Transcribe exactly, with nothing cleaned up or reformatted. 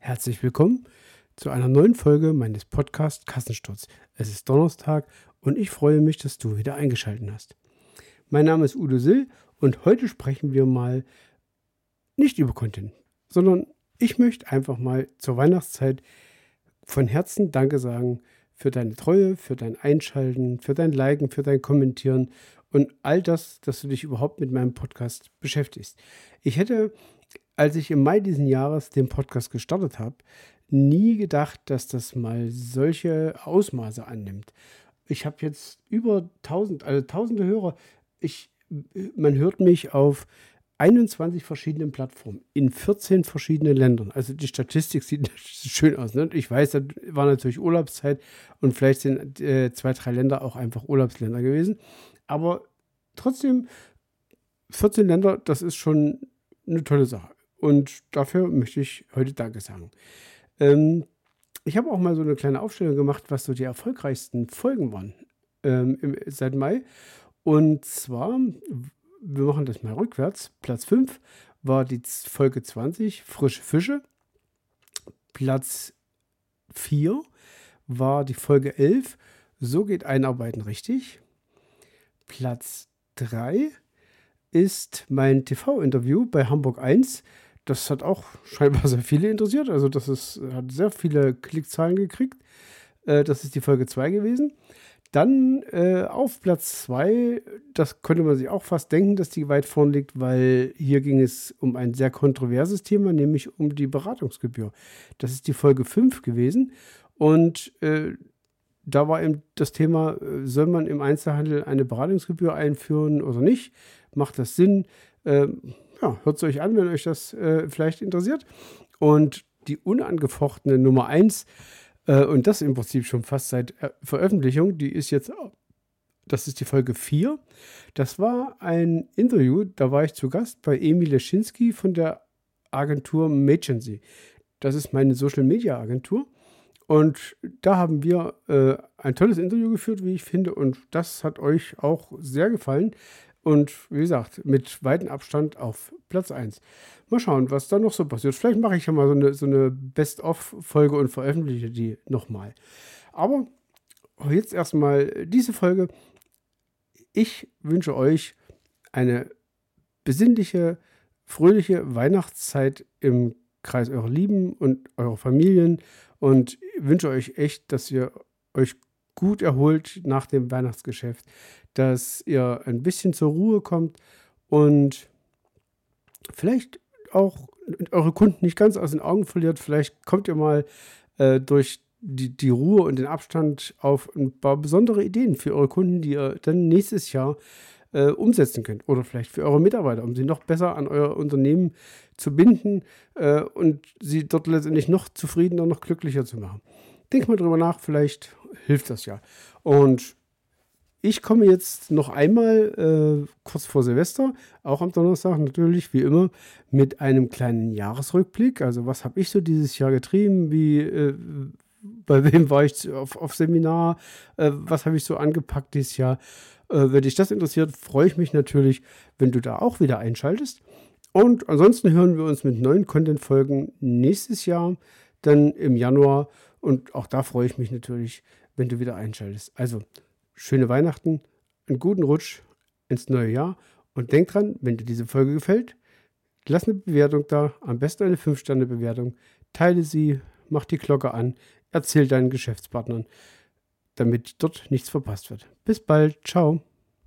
Herzlich willkommen zu einer neuen Folge meines Podcasts Kassensturz. Es ist Donnerstag und ich freue mich, dass du wieder eingeschaltet hast. Mein Name ist Udo Sill und heute sprechen wir mal nicht über Content, sondern ich möchte einfach mal zur Weihnachtszeit von Herzen Danke sagen für deine Treue, für dein Einschalten, für dein Liken, für dein Kommentieren und all das, dass du dich überhaupt mit meinem Podcast beschäftigst. Ich hätte, als ich im Mai diesen Jahres den Podcast gestartet habe, nie gedacht, dass das mal solche Ausmaße annimmt. Ich habe jetzt über tausend, also tausende Hörer. Ich, man hört mich auf einundzwanzig verschiedenen Plattformen in vierzehn verschiedenen Ländern. Also die Statistik sieht schön aus. Ne? Ich weiß, das war natürlich Urlaubszeit und vielleicht sind äh, zwei, drei Länder auch einfach Urlaubsländer gewesen. Aber trotzdem, vierzehn Länder, das ist schon eine tolle Sache. Und dafür möchte ich heute Danke sagen. Ähm, ich habe auch mal so eine kleine Aufstellung gemacht, was so die erfolgreichsten Folgen waren ähm, im, seit Mai. Und zwar, wir machen das mal rückwärts. Platz fünf war die Folge zwanzig, Frische Fische. Platz vier war die Folge elf, So geht Einarbeiten richtig. Platz drei ist mein T V-Interview bei Hamburg eins. Das hat auch scheinbar sehr viele interessiert. Also das ist, hat sehr viele Klickzahlen gekriegt. Äh, das ist die Folge zwei gewesen. Dann äh, auf Platz zwei, das könnte man sich auch fast denken, dass die weit vorn liegt, weil hier ging es um ein sehr kontroverses Thema, nämlich um die Beratungsgebühr. Das ist die Folge fünf gewesen. Und äh, da war eben das Thema, soll man im Einzelhandel eine Beratungsgebühr einführen oder nicht? Macht das Sinn? Ähm, ja, hört es euch an, wenn euch das äh, vielleicht interessiert. Und die unangefochtene Nummer eins, äh, und das im Prinzip schon fast seit äh, Veröffentlichung, die ist jetzt, das ist die Folge vier. Das war ein Interview, da war ich zu Gast bei Emil Leschinski von der Agentur Magency. Das ist meine Social-Media-Agentur. Und da haben wir äh, ein tolles Interview geführt, wie ich finde. Und das hat euch auch sehr gefallen. Und wie gesagt, mit weitem Abstand auf Platz eins. Mal schauen, was da noch so passiert. Vielleicht mache ich ja mal so eine, so eine Best-of-Folge und veröffentliche die nochmal. Aber jetzt erstmal diese Folge. Ich wünsche euch eine besinnliche, fröhliche Weihnachtszeit im Kreis eurer Lieben und eurer Familien und wünsche euch echt, dass ihr euch gut erholt nach dem Weihnachtsgeschäft, dass ihr ein bisschen zur Ruhe kommt und vielleicht auch eure Kunden nicht ganz aus den Augen verliert. Vielleicht kommt ihr mal äh, durch die, die Ruhe und den Abstand auf ein paar besondere Ideen für eure Kunden, die ihr dann nächstes Jahr äh, umsetzen könnt. Oder vielleicht für eure Mitarbeiter, um sie noch besser an euer Unternehmen zu binden äh, und sie dort letztendlich noch zufriedener, noch glücklicher zu machen. Denkt mal drüber nach, vielleicht hilft das ja. Und ich komme jetzt noch einmal äh, kurz vor Silvester, auch am Donnerstag natürlich, wie immer, mit einem kleinen Jahresrückblick. Also was habe ich so dieses Jahr getrieben, wie, äh, bei wem war ich auf, auf Seminar, äh, was habe ich so angepackt dieses Jahr. Äh, wenn dich das interessiert, freue ich mich natürlich, wenn du da auch wieder einschaltest. Und ansonsten hören wir uns mit neuen Content-Folgen nächstes Jahr, dann im Januar. Und auch da freue ich mich natürlich, wenn du wieder einschaltest. Also, schöne Weihnachten, einen guten Rutsch ins neue Jahr. Und denk dran, wenn dir diese Folge gefällt, lass eine Bewertung da, am besten eine fünf Sterne Bewertung. Teile sie, mach die Glocke an, erzähl deinen Geschäftspartnern, damit dort nichts verpasst wird. Bis bald, ciao.